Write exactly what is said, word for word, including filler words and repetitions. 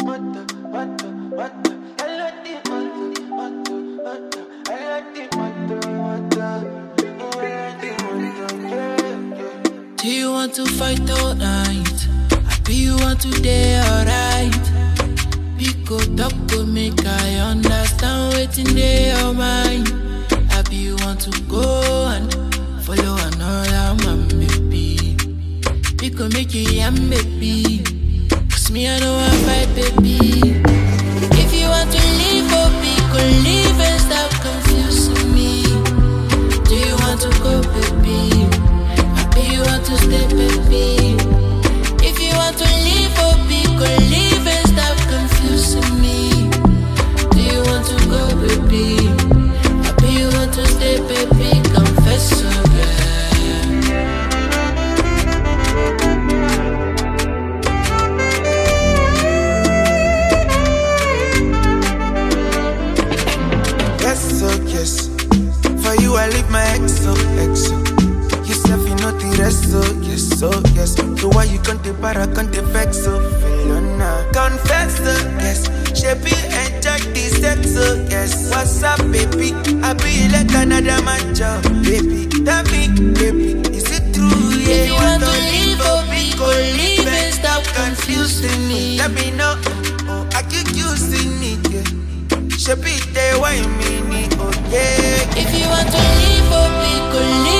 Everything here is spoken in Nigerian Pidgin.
Do you want to fight all night? Happy you want to day alright? Pick up, talk go make I understand waiting day your mind. Happy you want to go and follow another man, baby. Pick up, make you yam, baby. Cause me I know I fight, baby. If you want to leave, oh, pick up, leave and stop confusing me. Do you want to go, baby? Happy you want to stay, baby. If you want to leave, oh, pick up, leave and stop confusing me. Do you want to go, baby? Happy you want to stay, baby. Confess again. Yes, so yes. For you, I leave my ex, so ex. So. You self, you know the rest, so yes, so yes. So why you can't para, can't vex, so Filona. Confess, so yes. Shebi enjoy the sex, so yes. What's up, baby? I be like another man, job, baby. Tell me, baby, is it true? Yeah, if you want to leave, oh, be go leave and stop confusing me. Let me know, oh, I keep using it, yeah. Shebi, they want me, oh, yeah. If you want to leave, oh, be go leave.